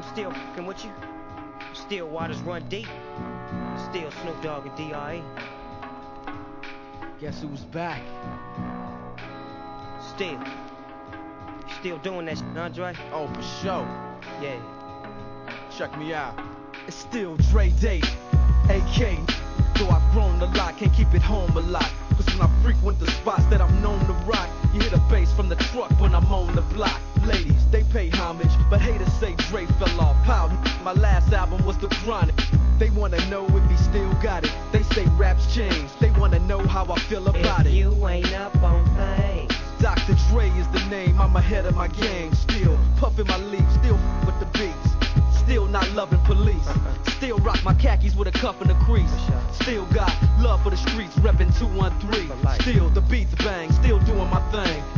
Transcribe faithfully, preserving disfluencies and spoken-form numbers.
Still fucking with you. Still waters run deep. Still Snoop Dogg and D R E. Guess who's back? Still. Still doing that shit, Andre? Oh, for sure. Yeah. Check me out. It's still Dre Day, A K. Though I've grown a lot, can't keep it home a lot. Cause when I frequent the spots that I'm known to rock, you hear the bass from the truck when I'm on the block. Ladies, they pay homage, but haters say Dre fell off. How? My last album was The Chronic. They wanna know if he still got it. They say raps change. They wanna know how I feel about if it. You ain't up on things. Doctor Dre is the name, I'm ahead of my game. Still puffin' my leaf, still f- with the beats. Still not loving police. Still rock my khakis with a cuff and a crease. Still got love for the streets, reppin' two one three. Still the beats bang, still doing my thing.